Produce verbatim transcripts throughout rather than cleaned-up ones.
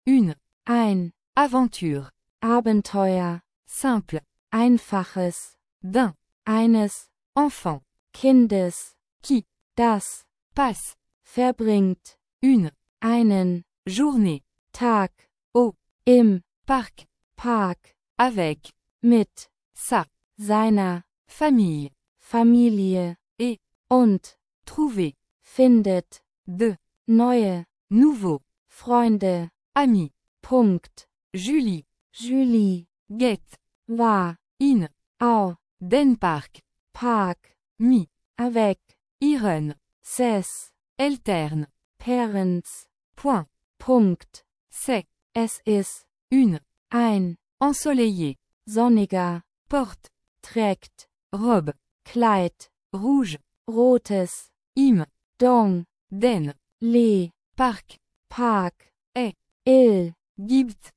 une, ein, aventure, Abenteuer, simple, einfaches, d'un, eines, enfant, Kindes, qui, das, passe, verbringt, une, einen, journée, Tag, au, im, parc, Park, avec, mit, sa, seiner, famille, Familie, et, und, trouver, findet, de, neue, nouveau, Freunde, ami, Punkt, Julie, Julie, get, war, in, au, den Park, Park, mi, avec, iron, ses, alterne, parents, point, Punkt, c'est, es ist, une, ein, ensoleillé, sonniger, porte, trägt, robe, Kleid, rouge, rotes, im, Dong, den, le, parc, Park, est, il, gibt,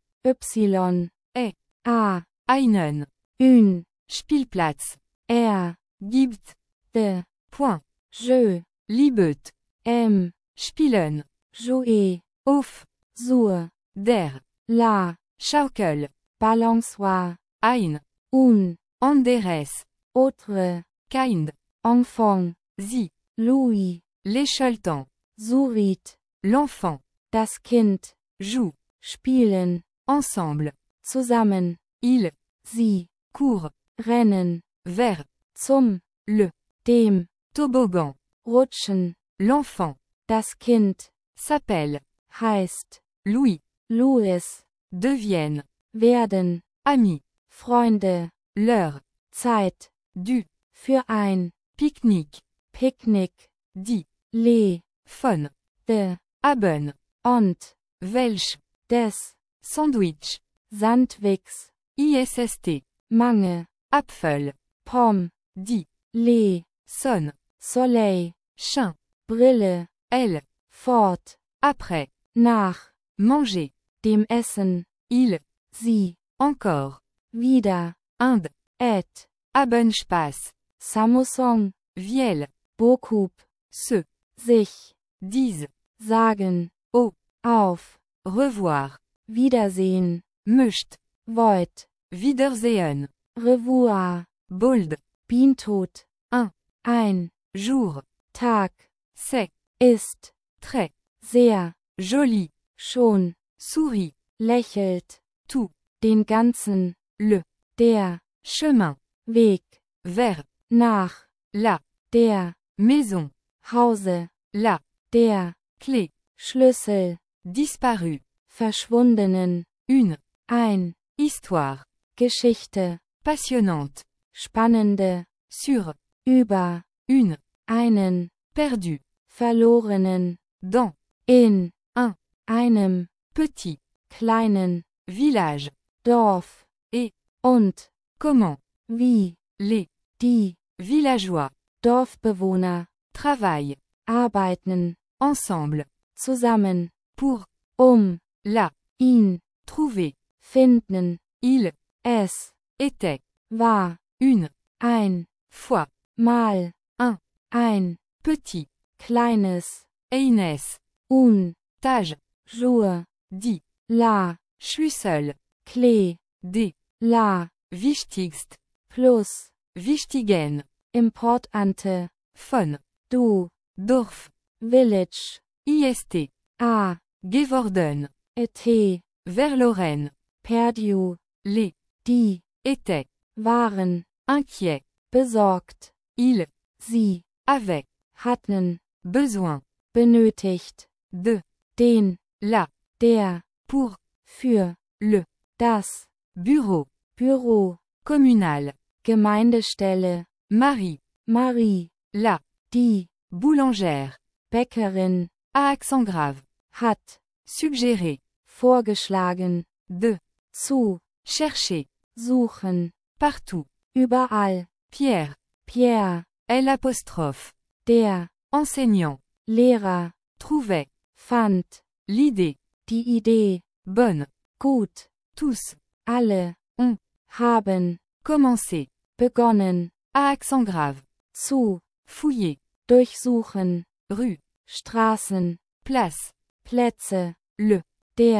y, est, a, einen, une, Spielplatz, er, gibt, de, point, je, Liebet, m, spielen, jouer, auf, sur, der, la, schaukel, balançoire, ein, un, anderes, autre, kind, enfant, sie, Louis, l'écheltan, Surit, l'enfant, das Kind, joue, spielen, ensemble, zusammen, il, sie, court, rennen, vers, zum, le, dem, toboggan, rutschen, l'enfant, das Kind, s'appelle, heißt, Louis, Louis, deviennent, werden, amis, Freunde, leur, Zeit, du, für ein, pique-nique, Picknick, die, le, fun, de, haben, und, welch, des, sandwich, Sandwich, ist, Mange, Apfel, Pomme, die, le, sonne, Soleil, chien, Brille, elle, fort, après, nach, manger, dem Essen, il, sie, encore, wieder, Inde, et, haben Spaß, Samsung, viel, beaucoup, se, sich, disent, sagen, au, auf, revoir, Wiedersehen, möcht, wollt, Wiedersehen, revoir, bold, Beantod, un, ein, jour, Tag, c'est, ist, très, sehr, joli, schon, sourit, lächelt, tout, den ganzen, le, der, chemin, Weg, vers, nach, la, der, maison, Hause, la, der, clé, Schlüssel, disparu, verschwundenen, une, ein, histoire, Geschichte, passionnante, spannende, sur, über, une, einen, perdu, verlorenen, dans, in, un, einem, petit, kleinen, village, Dorf, et, und, comment, wie, les, die, villageois, Dorfbewohner, travaillent, arbeiten, ensemble, zusammen, pour, um, la, ihn, trouver, finden, il, es, était, war, une, ein, fois, mal, un, ein, petit, kleines, Eines, un, tage, jour, dit, la, je suis seul, klee, des, la, wichtigst, plus, wichtigen, importante, von, du, Dorf, village, ist, a, geworden, et, vers Lorraine, perdu, les, die, étaient, waren, inquiets, besorgt, ils, sie, avaient, hatten, besoin, benötigt, de, den, la, der, pour, für, le, das, bureau, Büro, communal, Gemeindestelle, Marie, Marie, la, die, boulangère, Bäckerin, à accent grave, hat, suggérer, vorgeschlagen, de, zu, chercher, suchen, partout, überall, Pierre, Pierre, L apostrophe, der, enseignant, Lehrer, trouvait, fand, l'idée, die Idee, bonne, gut, tous, alle, ont, haben, commencé, begonnen, à accent grave, zu, fouiller, durchsuchen, rue, Straßen, place, Plätze, le, der,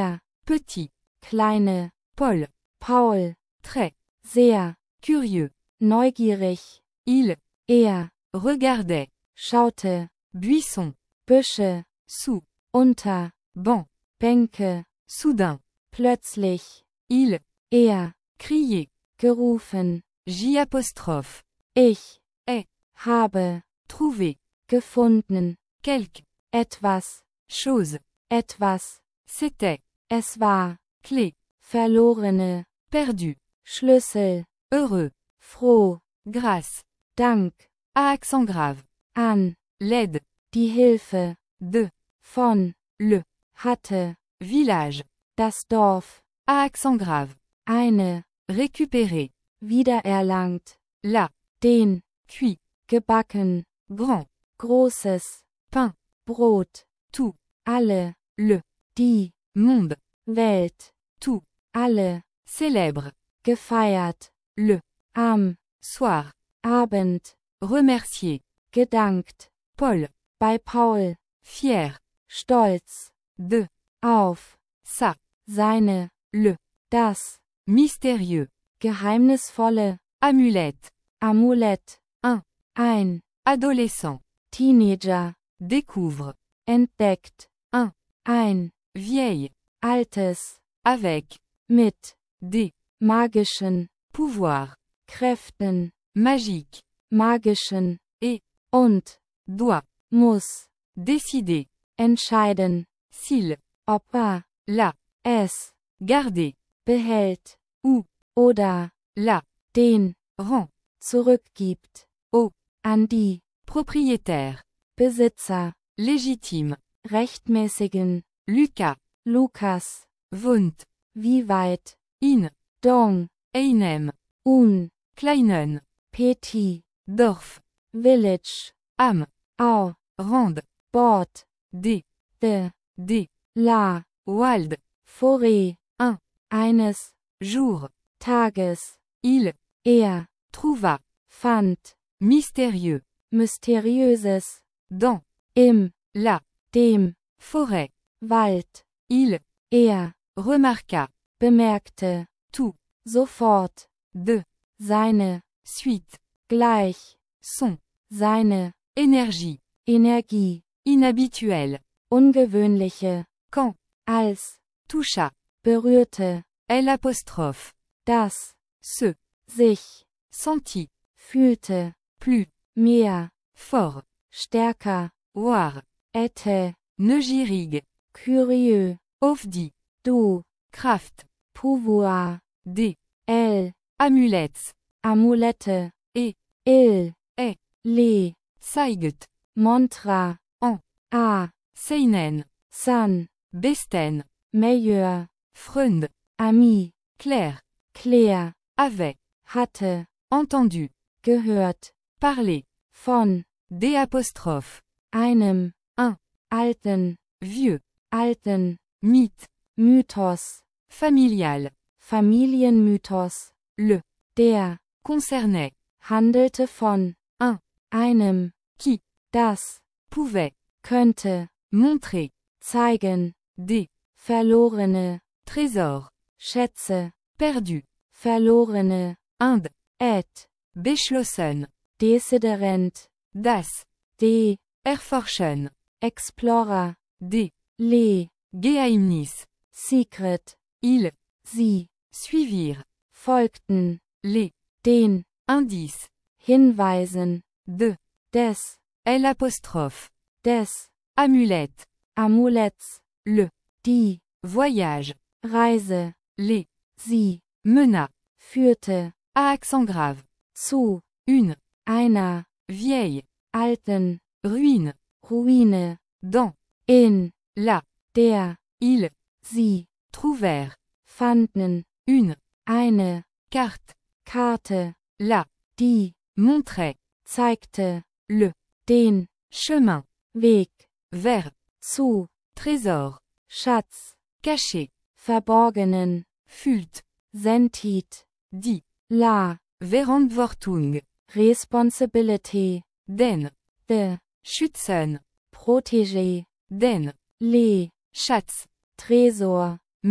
petit, kleine, Paul, Paul, très, sehr, curieux, neugierig, il, er, regardait, schaute, buisson, Büsche, sous, unter, banc, Bänke, soudain, plötzlich, il, er, crier, gerufen, J apostrophe, ich, est, habe, trouver, gefunden, quelque, etwas, chose, etwas, c'était, es war, clé, verlorene, perdu, Schlüssel, heureux, froh, grâce, Dank, à accent grave, an, l'aide, die Hilfe, de, von, le, hatte, village, das Dorf, à accent grave, eine, récupérer, wiedererlangt, la, den, cuit, gebacken, grand, großes, pain, Brot, tout, alle, le, die, monde, Welt, tout, alle, célèbre, gefeiert, le, am, soir, Abend, remercier, gedankt, Paul, bei Paul, fier, stolz, de, auf, ça, seine, le, das, mystérieux, geheimnisvolle, amulette, Amulett, un, ein, adolescent, Teenager, découvre, entdeckt, un, ein, vieille, altes, avec, mit, des, magischen, pouvoir, Kräften, magique, magischen, et, und, doit, muss, décider, entscheiden, s'il, ob er, la, es, garder, behält, ou, oder, la, den, rend, zurückgibt, au, an die, propriétaire, Besitzer, légitime, rechtmäßigen, Lucas, Lukas, wohnt, wie weit, in, Dong, einem, un, kleinen, Petit, Dorf, Village, am, au, rand, Bord, des, de, des, la, Wald, Forêt, un, eines, jour, Tages, il, er, trouva, fand, mystérieux, mysteriöses, dans, im, la, dem, forêt, Wald, il, er, remarqua, bemerkte, tout, sofort, de, seine, suite, gleich, son, seine, énergie, Energie, inhabituelle, ungewöhnliche, quand, als, toucha, berührte, L apostrophe, das, se, sich, sentit, fühlte, plus, mehr, fort, stärker, voir, était, Neugirig, curieux, Ofdi, du, Kraft, pouvoir, des, el, amulets, Amulette, et, il, est, le, zeigt, montra, en, a, seinen, san, besten, meilleur, Freund, ami, clair, Claire, avait, hatte, entendu, gehört, parler, von, des apostrophes, einem, un, alten, vieux, alten, mythe, Mythos, familial, Familienmythos, le, der, concernait, handelte von, un, einem, qui, das, pouvait, könnte, montrer, zeigen, des, verlorene, trésors, Schätze, perdus, verlorene, Inde, et, beschlossen, Desiderent, das, de, erforschen, Explorer, des, le, Geheimnis, Secret, ils, sie, suivirent, folgten, les, den, indices, Hinweisen, de, des, L apostrophe, des, amulette, Amuletts, le, die, voyage, Reise, les, sie, mena, führte, à accent grave, zu, une, einer, vieille, alten, ruine, Ruine, dans, in, la, der, ils, sie, trouvèrent, fanden, une, eine, carte, Karte, la, die, montrait, zeigte, le, den, chemin, Weg, vers, zu, trésor, Schatz, caché, verborgenen, fült, sentit, dit, la, Verantwortung, responsibility, den, the, Schützen, protégé, den, le, Schatz, Tresor, mais,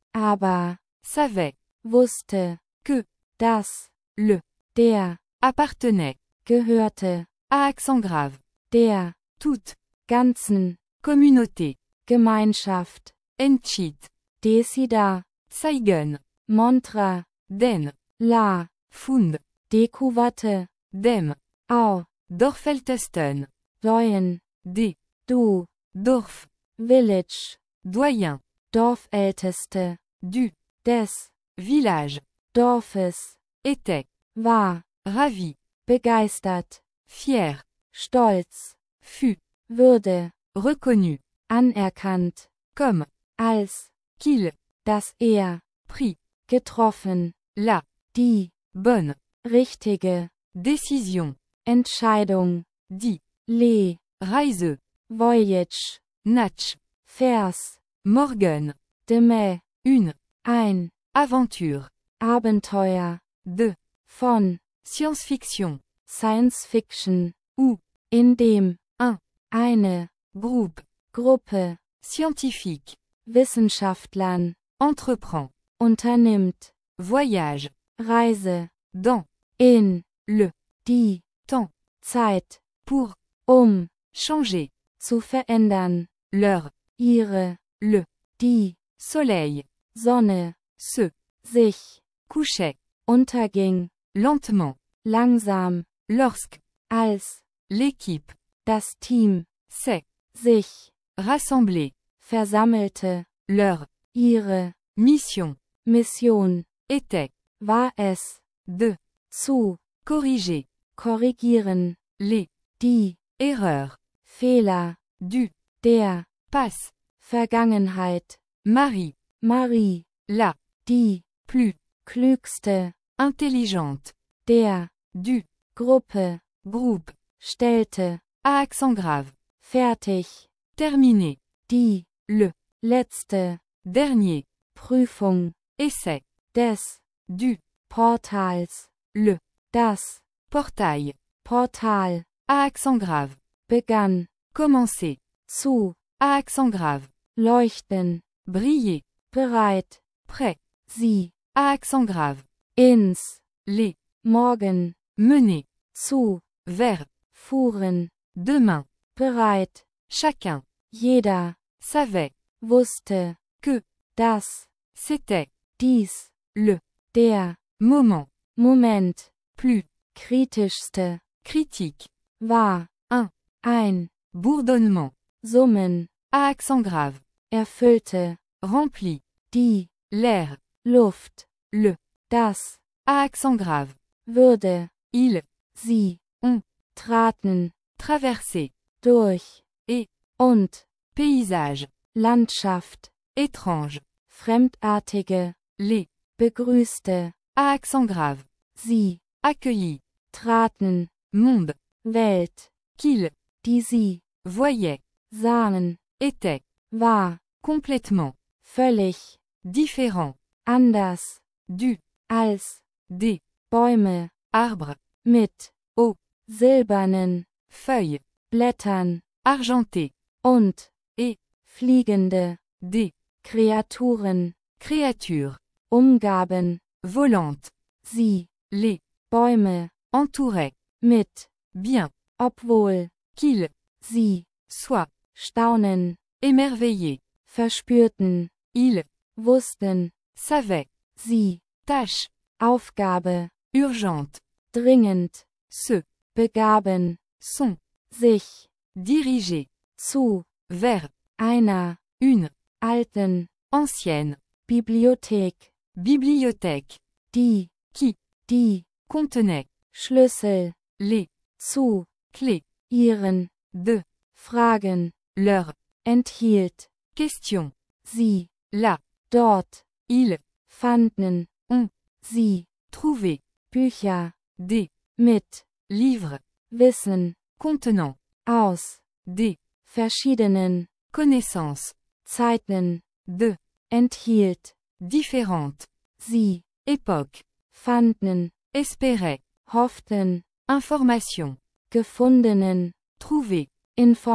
aber, savait, wusste, que, das, le, der, appartenait, gehörte, à accent grave, der, toute, ganzen, communauté, Gemeinschaft, Entschit, Desida, Saigon, Montra, Den, La, Fund, Dekuwatte, Dem, Au, Dorfeltesten, Doyen, D, Du, Dorf, Village, Doyen, Dorfälteste, du, des, village, Dorfes, était, war, ravi, begeistert, fier, stolz, fut, würde, reconnu, anerkannt, comme, als, qu'il, dass er, pris, getroffen, la, die, bonne, richtige, décision, Entscheidung, dit, le, Reise, voyage, Natch, Vers, Morgan, deme, une, ein, aventure, Abenteuer, de, von, science-fiction, Science Fiction, ou, in dem, un, eine, groupe, Gruppe, scientifique, Wissenschaftlern, entreprend, unternimmt, voyage, Reise, dans, in, le, die, temps, Zeit, pour, um, changer, zu verändern, l'heure, ihre, le, die, soleil, Sonne, se, sich, couchait, unterging, lentement, langsam, lorsque, als, l'équipe, das Team, s'est, sich, rassemblée, versammelte, leur, ihre, mission, Mission, était, war es, de, zu, corriger, korrigieren, les, die, erreurs, Fehler, du, der, passe, Vergangenheit, Marie, Marie, la, die, plus, klügste, intelligente, der, du, Gruppe, groupe, stellte, à accent grave, fertig, terminé, die, le, letzte, dernier, Prüfung, essai, des, du, Portals, le, das, portail, Portal, à accent grave, begann, commencer, zu, à accent grave, leuchten, briller, bereit, prêt, sie, à accent grave, ins, les, morgen, mener, zu, vers, fuhren, demain, bereit, chacun, jeder, savait, wusste, que, das, c'était, dies, le, der, moment, Moment, plus, kritischste, critique, war, un, ein, bourdonnement, Summen, à accent grave, erfüllte, rempli, die, l'air, Luft, le, das, à accent grave, würde, il, sie, on, traten, traversé, durch, et, und, paysage, Landschaft, étrange, fremdartige, les, begrüßte, à accent grave, sie, accueilli, traten, monde, Welt, qu'il, die sie, voyait, sahen, était, war, complètement, völlig, différent, anders, du, als, des, Bäume, arbres, mit, au, silbernen, feuilles, Blättern, argentés, und, et, fliegende, des, Kreaturen, créatures, umgaben, volantes, sie, les, Bäume, entouraient, mit, bien, obwohl, qu'il, sie, soit, staunen, émerveillé, verspürten, il, wussten, savait, sie, tâche, Aufgabe, urgente, dringend, se, begaben, sont, sich, dirigés, zu, vers, einer, une, alten, ancienne, Bibliothek, bibliothèque, die, qui, die, contenait, Schlüssel, les, zu, clés, ihren, de, Fragen, leur, enthielt, question, sie, là, dort, ils, fanden, ont, sie, trouvé, Bücher, des, mit, livres, Wissen, contenant, aus, des, verschiedenen, connaissances, Zeiten, de, enthielt, différentes, sie, époques, fanden, espéraient, hofften, information, gefundenen, trouver,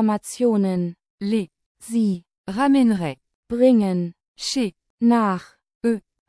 Informationen, les, sie, ramènerait, bringen, chez, nach,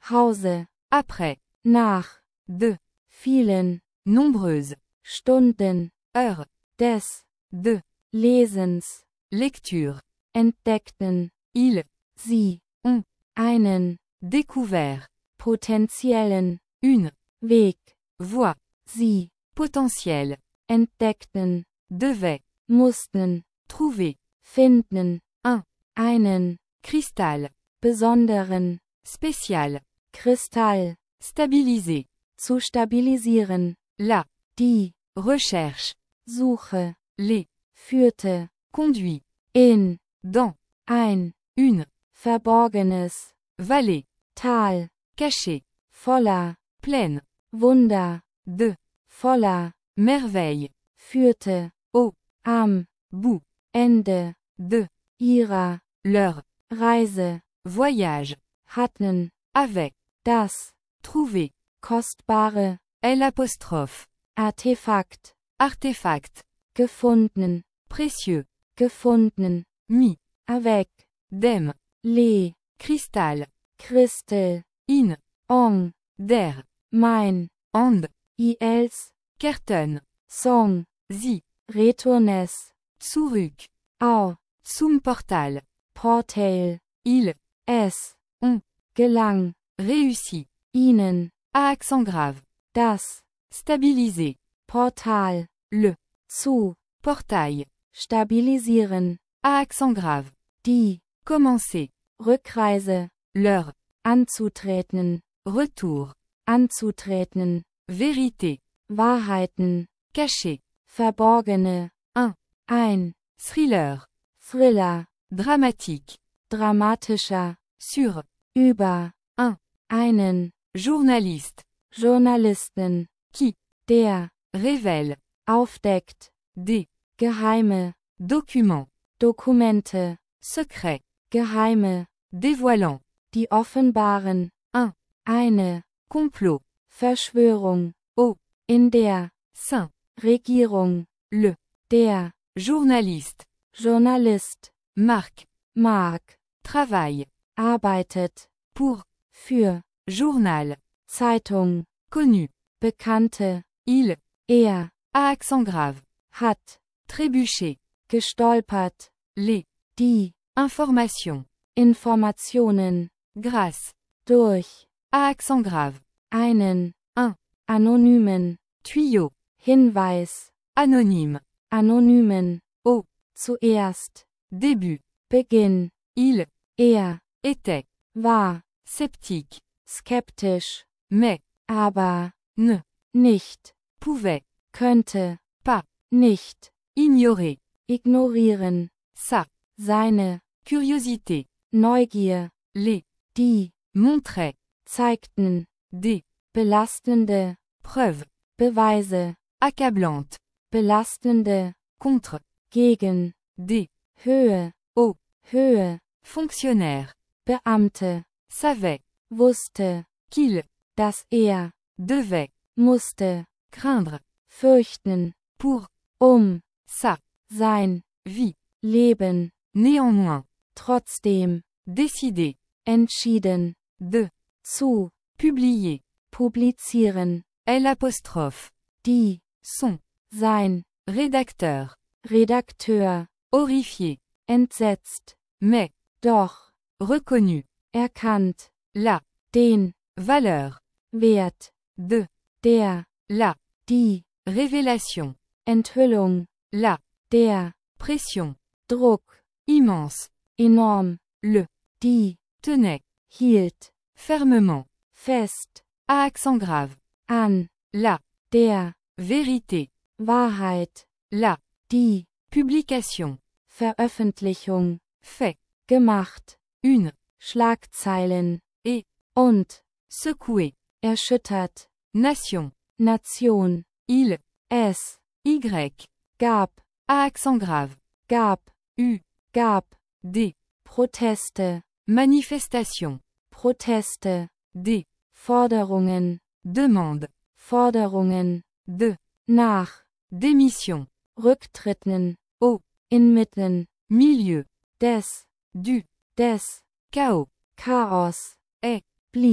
Hause, après, nach, de, vielen, nombreuses, Stunden, heures, des, de, Lesens, lecture, entdeckten, ils, sie, ont, einen, découvert, potenziellen, une, Weg, voie, sie, potentielle, entdeckten, devait, mussten, trouver, finden, un, einen, cristal, besonderen, spécial, Kristall, stabiliser, zu stabilisieren, la, die, recherche, Suche, les, führte, conduit, in, dans, ein, une, verborgenes, vallée, Tal, cachée, voller, pleine, Wunder, de, voller, merveille, führte, au, am, bout, Ende, de, ihrer, leur, Reise, voyage, hatten, avec, das, trouver, kostbare, L apostrophe, Artefakt, artefact, gefunden, précieux, gefunden, mis, avec, dem, le, cristal, Christel, in, ong, der, mein, and, ils, Kerten, Song, zi, Retournes, zurück, au, zum Portal, Portail, il, es, ont, gelang, réussi, ihnen, à accent grave, das, stabiliser, Portal, le, zu, portail, stabilisieren, à accent grave, die, commencer, Rückreise, leur, anzutreten, retour, anzutreten, vérité, Wahrheiten, caché, verborgene, un, ein, thriller, Thriller, dramatique, dramatischer, sur, über, un, einen, journaliste, Journalisten, qui, der, révèle, aufdeckt, des, geheime, documents, Dokumente, secrets, geheime, dévoilant, die offenbaren, un, eine, complot, Verschwörung, au, in der, sein, Regierung, le, der, journaliste, Journalist, marque, mag, travaille, arbeitet, pour, für, journal, Zeitung, connu, Bekannte, il, er, à accent grave, hat, trébucher, gestolpert, les, die, informations, Informationen, grâce, durch, à accent grave, einen, un, anonymen, tuyau, Hinweis, anonyme, anonymen, au, zuerst, début, Beginn, il, er, était, war, sceptique, skeptisch, mais, aber, ne, nicht, pouvait, könnte, pas, nicht, ignorer, ignorieren, sa, seine, curiosité, Neugier, les, die, montrait, zeigten, des, belastende, preuves, Beweise, accablantes, belastende, contre, gegen, des, Höhe, au, Höhe, fonctionnaire, Beamte, savait, wusste, qu'il, dass er, devait, musste, craindre, fürchten, pour, um, sa, sein, vie, Leben, néanmoins, trotzdem, décider, entschieden, de, zu, publier, publizieren, L apostrophe, die, son, sein, rédacteur, Redakteur, horrifié, entsetzt, mais, doch, reconnu, erkannt, la, den, valeur, Wert, de, der, la, die, révélation, Enthüllung, la, der, pression, Druck, immense, enorm, le, die, tenait, hielt, fermement, fest, à accent grave, an, la, der, vérité, Wahrheit, la, die, publication, Veröffentlichung, fait, gemacht, une, Schlagzeilen, et, und, secoué, erschüttert, nation, Nation, il, es, y, gab, à accent grave, gab, u, gab, des, Proteste, manifestations, Proteste, des, Forderungen, demandes, Forderungen, de, nach, démission, Rücktritten, au, inmitten, milieu, des, du, des, chaos, Chaos, est, blieb,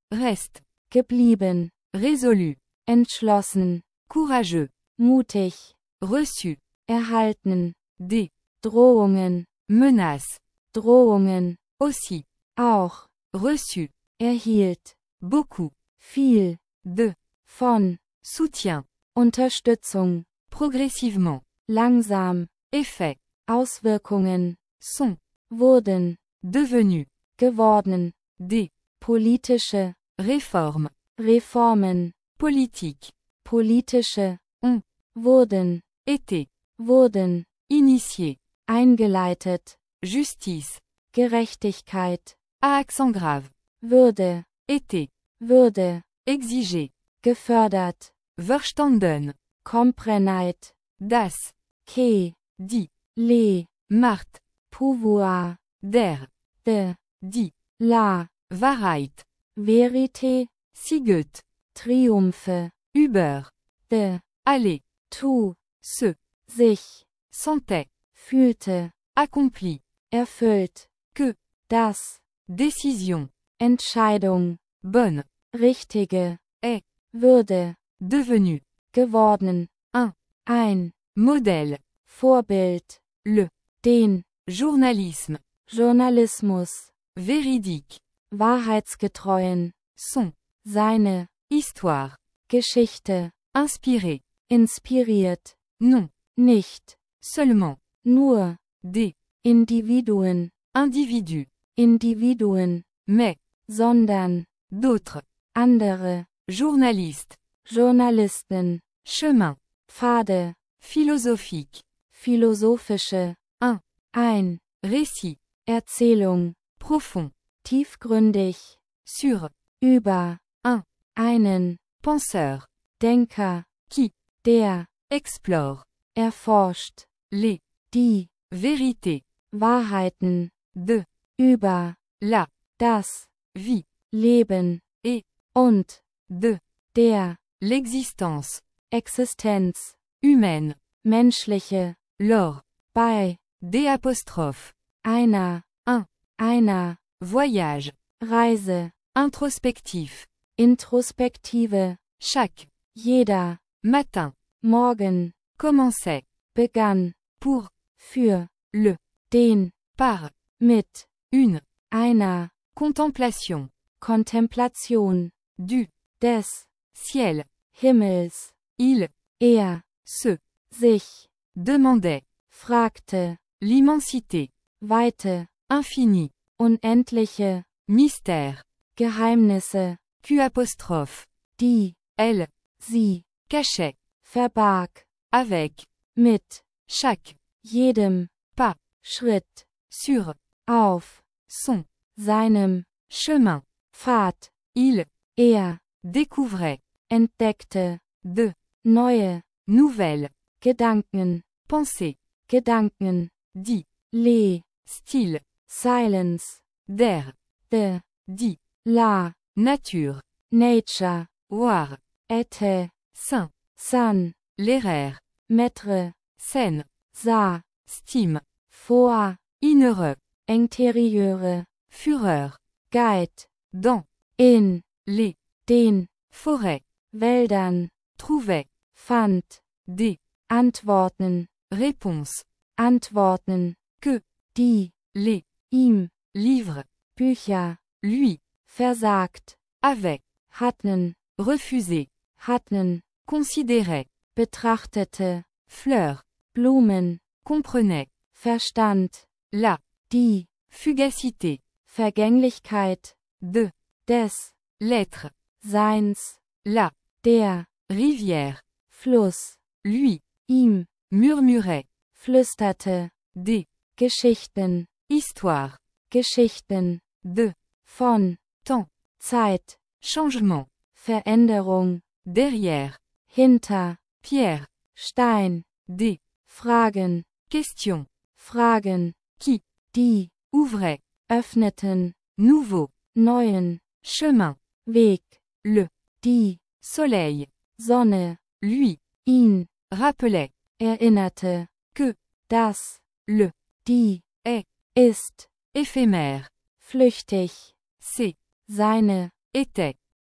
reste, geblieben, résolu, entschlossen, courageux, mutig, reçu, erhalten, des, Drohungen, menaces, Drohungen, aussi, auch, reçu, erhielt, beaucoup, viel, de, von, soutien, Unterstützung, progressivement, langsam, effet, Auswirkungen, sont, wurden, devenus, geworden, des, politische, réformes, Reformen, politiques, politische, ont, wurden, été, wurden, initiés, eingeleitet, justice, Gerechtigkeit, à accent grave, Würde, été, Würde, exigé, gefördert, verstanden, Komprenheit, das, Ke, dit, Le, Marthe, Pouvoir, der, de, dit, La, Wahrheit, Verité, Siget, Triumphe, Uber, de, aller, tu, se, sich, sentait, fühlte, accompli, erfüllt, que, das, décision, Entscheidung, bonne, richtige, est, Würde, devenu, geworden, un, ein, modèle, Vorbild, le, den, journalisme, Journalismus, véridique, wahrheitsgetreuen, son, seine, histoire, Geschichte, inspiré, inspiriert, non, nicht, seulement, nur, des, Individuen, individus, Individuen, mais, sondern, d'autres, andere, journalistes, Journalisten, chemin, Pfade, philosophique, philosophische, un, ein, récit, Erzählung, profond, tiefgründig, sur, über, un, einen, penseur, Denker, qui, der, explore, erforscht, les, die, vérités, Wahrheiten, de, über, la, das, vie, Leben, et, und, de, der, l'existence, Existenz, humaine, menschliche, lors, bei, des apostrophes, einer, un, einer, voyage, Reise, introspectif, Introspektive, chaque, jeder, matin, morgen, commençait, begann, pour, für, le, den, par, mit, une, einer, contemplation, Kontemplation, du, des, ciel, Himmels, il, er, se, sich, demandait, fragte, l'immensité, Weite, infini, unendliche, mystère, Geheimnisse, Q apostrophe, die, elle, sie, cachait, verbarg, avec, mit, chaque, jedem, pas, Schritt, sur, auf, son, seinem, chemin, Pfad, il, er, découvrait, entdeckte, de, neue, nouvelles, Gedanken, pensées, Gedanken, dit, le, style, silence, der, de, dit, la, nature, nature, voir, était, saint, san, l'éraire, mettre, scène, sah, stime, vor, inheureux, interiöre, fureur, Guide, dans, in, les, den, forêts, Wäldern, trouvait, fand, des, Antworten, réponses, Antworten, que, die, les, ihm, livres, Bücher, lui, versagt, avait, hatten, refusé, hatten, considérait, betrachtete, fleur, Blumen, comprenait, verstand, la, die, fugacité, Vergänglichkeit, de, des, l'être, Seins, la, der, rivière, Fluss, lui, ihm, murmurait, flüsterte, des, Geschichten, histoire, Geschichten, de, von, temps, Zeit, changement, Veränderung, derrière, hinter, pierre, Stein, des, Fragen, question, Fragen, qui, die, ouvrait, öffneten, nouveau, neuen, chemin, Weg, le, die, soleil, Sonne, lui, ihn, rappelait, erinnerte, que, das, le, die, est, ist, éphémère, flüchtig, c'est, seine, était,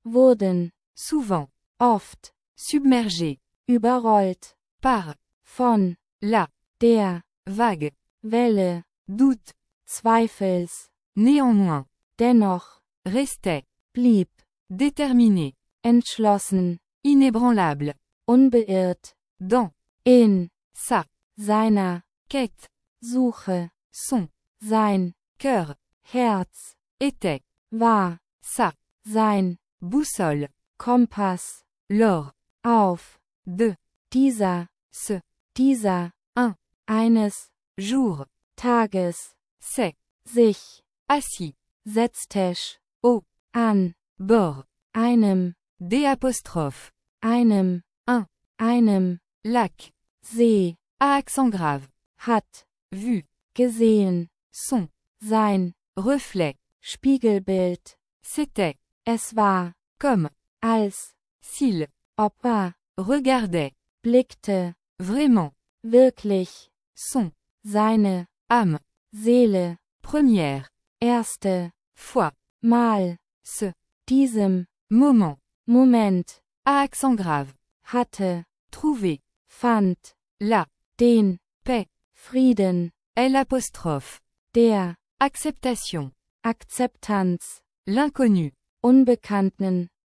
wurden, souvent, oft, submergé, überrollt, par, von, la, der, vague, Welle, doute, Zweifels, néanmoins, dennoch, restait, blieb, déterminé, entschlossen, inébranlable, unbeirrt, dans, in, sa, seiner, quête, Suche, son, sein, cœur, Herz, était, war, sa, sein, boussole, Kompass, l'or, auf, de, dieser, ce, dieser, un, eines, jour, Tages, c'est, sich, assis, setztech, au, an, bord, einem, des apostrophes, einem, un, einem, lac, See, à accent grave, hat, vu, gesehen, son, sein, reflet, Spiegelbild, c'était, es war, comme, als, s'il, ob war, regardait, blickte, vraiment, wirklich, son, seine, âme, Seele, première, erste, fois, Mal, ce, diesem, moment, Moment, à accent grave, hatte, trouver, fand, la, den, paix, Frieden, L apostrophe, der, acceptation, Akzeptanz, l'inconnu, Unbekannten,